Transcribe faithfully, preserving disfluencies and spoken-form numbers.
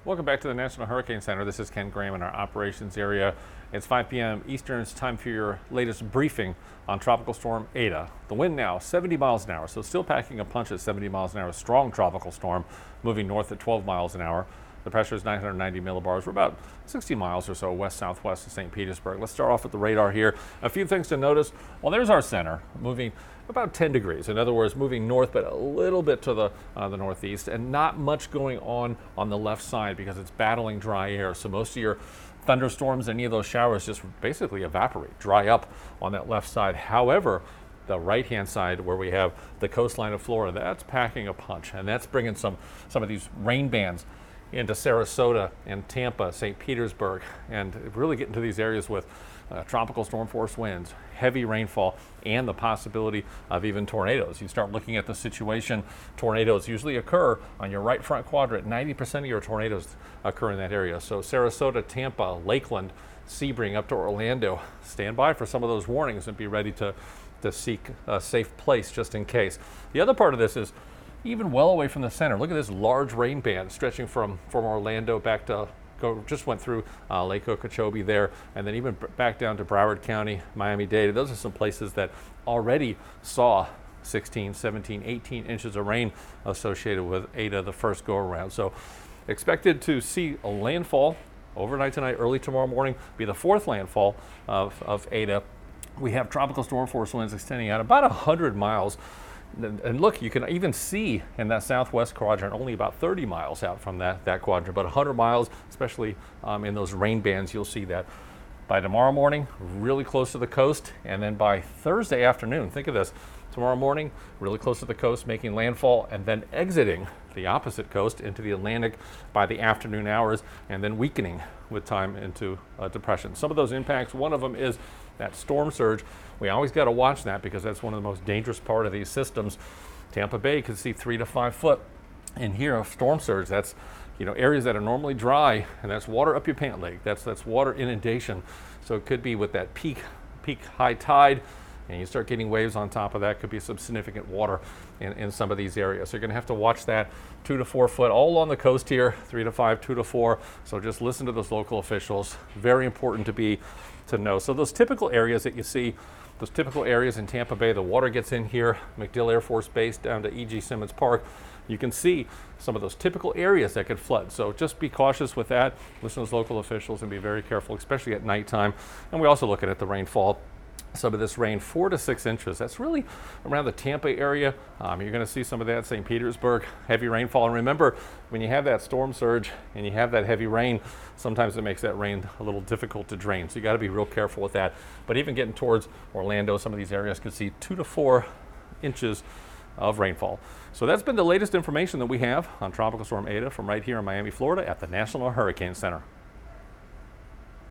Welcome back to the National Hurricane Center. This is Ken Graham in our operations area. It's five p m Eastern. It's time for your latest briefing on Tropical Storm Eta. The wind now seventy miles an hour, so still packing a punch at seventy miles an hour. Strong tropical storm moving north at twelve miles an hour. The pressure is nine hundred ninety millibars. We're about sixty miles or so west-southwest of Saint Petersburg. Let's start off with the radar here. A few things to notice. Well, there's our center moving about ten degrees. In other words, moving north, but a little bit to the uh, the northeast, and not much going on on the left side because it's battling dry air. So most of your thunderstorms, any of those showers, just basically evaporate, dry up on that left side. However, the right-hand side, where we have the coastline of Florida, that's packing a punch, and that's bringing some some of these rain bands into Sarasota and Tampa, Saint Petersburg, and really get into these areas with uh, tropical storm force winds, heavy rainfall, and the possibility of even tornadoes. You start looking at the situation, tornadoes usually occur on your right front quadrant. ninety percent of your tornadoes occur in that area. So Sarasota, Tampa, Lakeland, Sebring up to Orlando, stand by for some of those warnings and be ready to, to seek a safe place just in case. The other part of this is even well away from the center. Look at this large rain band stretching from, from Orlando back to, go, just went through uh, Lake Okeechobee there, and then even b- back down to Broward County, Miami-Dade. Those are some places that already saw sixteen, seventeen, eighteen inches of rain associated with Eta the first go around. So expected to see a landfall overnight tonight, early tomorrow morning, be the fourth landfall of, of Eta. We have tropical storm force winds extending out about one hundred miles. And look, you can even see in that southwest quadrant only about thirty miles out from that, that quadrant, but one hundred miles, especially um, in those rain bands, you'll see that. By tomorrow morning, really close to the coast, and then by Thursday afternoon, think of this, tomorrow morning, really close to the coast, making landfall, and then exiting the opposite coast into the Atlantic by the afternoon hours, and then weakening with time into a depression. Some of those impacts, one of them is that storm surge. We always got to watch that because that's one of the most dangerous part of these systems. Tampa Bay could see three to five foot in here of storm surge. That's, you know, areas that are normally dry, and that's water up your pant leg. That's that's water inundation. So it could be with that peak peak high tide, and you start getting waves on top of that. Could be some significant water in, in some of these areas. So you're going to have to watch that. Two to four foot all along the coast here, three to five, two to four. So just listen to those local officials. Very important to be to know. So those typical areas that you see, those typical areas in Tampa Bay, the water gets in here, MacDill Air Force Base down to E G Simmons Park. You can see some of those typical areas that could flood. So just be cautious with that. Listen to those local officials and be very careful, especially at nighttime. And we're also looking at the rainfall. Some of this rain, four to six inches. That's really around the Tampa area. Um, you're going to see some of that, Saint Petersburg, heavy rainfall. And remember, when you have that storm surge and you have that heavy rain, sometimes it makes that rain a little difficult to drain. So you got to be real careful with that. But even getting towards Orlando, some of these areas could see two to four inches of rainfall. So that's been the latest information that we have on Tropical Storm Eta from right here in Miami, Florida at the National Hurricane Center.